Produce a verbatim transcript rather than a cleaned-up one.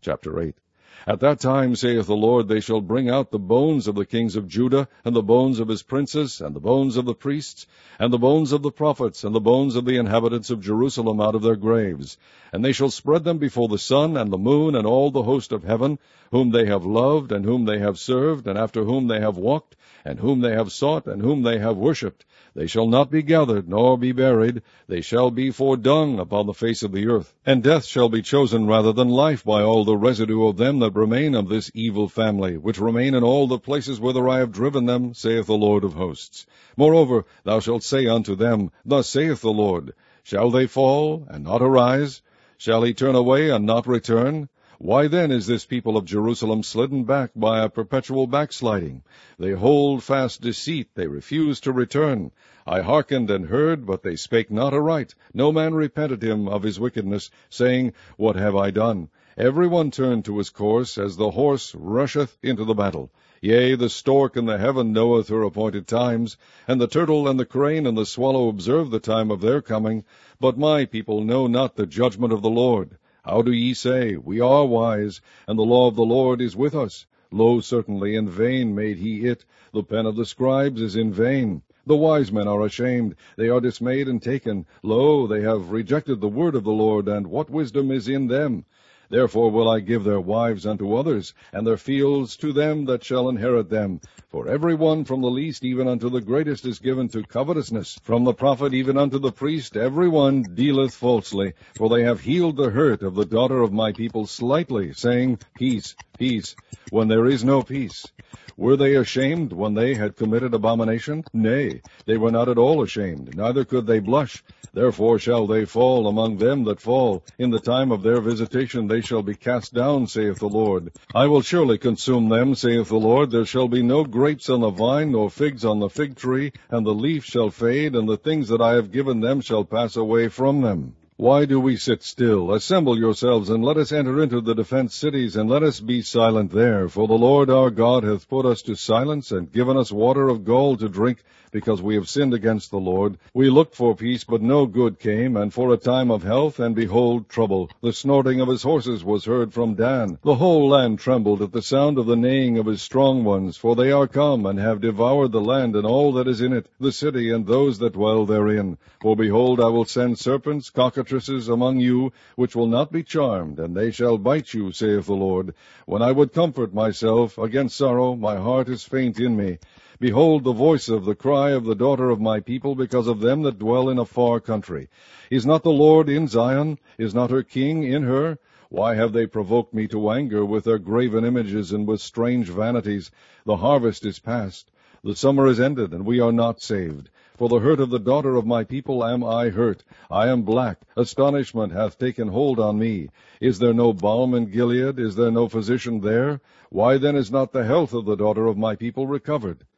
Chapter eight. At that time, saith the Lord, they shall bring out the bones of the kings of Judah, and the bones of his princes, and the bones of the priests, and the bones of the prophets, and the bones of the inhabitants of Jerusalem out of their graves. And they shall spread them before the sun, and the moon, and all the host of heaven, whom they have loved, and whom they have served, and after whom they have walked, and whom they have sought, and whom they have worshipped. They shall not be gathered, nor be buried. They shall be for dung upon the face of the earth. And death shall be chosen rather than life by all the residue of them that remain of this evil family, which remain in all the places whither I have driven them, saith the Lord of hosts. Moreover, thou shalt say unto them, Thus saith the Lord, Shall they fall, and not arise? Shall he turn away, and not return? Why then is this people of Jerusalem slidden back by a perpetual backsliding? They hold fast deceit, they refuse to return. I hearkened and heard, but they spake not aright. No man repented him of his wickedness, saying, What have I done? Every one turned to his course, as the horse rusheth into the battle. Yea, the stork in the heaven knoweth her appointed times, and the turtle and the crane and the swallow observe the time of their coming. But my people know not the judgment of the Lord. How do ye say, We are wise, and the law of the Lord is with us? Lo, certainly in vain made he it. The pen of the scribes is in vain. The wise men are ashamed, they are dismayed and taken. Lo, they have rejected the word of the Lord, and what wisdom is in them? Therefore will I give their wives unto others, and their fields to them that shall inherit them. For every one from the least even unto the greatest is given to covetousness. From the prophet even unto the priest every one dealeth falsely. For they have healed the hurt of the daughter of my people slightly, saying, Peace, peace, when there is no peace. Were they ashamed when they had committed abomination? Nay, they were not at all ashamed, neither could they blush. Therefore shall they fall among them that fall. In the time of their visitation they shall be cast down, saith the Lord. I will surely consume them, saith the Lord. There shall be no grapes on the vine, nor figs on the fig tree, and the leaf shall fade, and the things that I have given them shall pass away from them. Why do we sit still? Assemble yourselves, and let us enter into the defenced cities, and let us be silent there. For the Lord our God hath put us to silence, and given us water of gall to drink, because we have sinned against the Lord. We looked for peace, but no good came, and for a time of health, and behold, trouble. The snorting of his horses was heard from Dan. The whole land trembled at the sound of the neighing of his strong ones, for they are come, and have devoured the land and all that is in it, the city and those that dwell therein. For behold, I will send serpents, cockatrices among you, which will not be charmed, and they shall bite you, saith the Lord. When I would comfort myself against sorrow, my heart is faint in me. Behold the voice of the cry of the daughter of my people, because of them that dwell in a far country. Is not the Lord in Zion? Is not her king in her? Why have they provoked me to anger with their graven images and with strange vanities? The harvest is past, the summer is ended, and we are not saved. For the hurt of the daughter of my people am I hurt. I am black. Astonishment hath taken hold on me. Is there no balm in Gilead? Is there no physician there? Why then is not the health of the daughter of my people recovered?